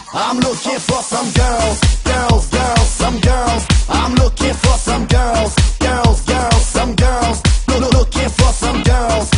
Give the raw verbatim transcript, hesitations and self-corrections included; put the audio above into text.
I'm looking for some girls, girls, girls, some girls. I'm looking for some girls, girls, girls, some girls. Look, looking for some girls.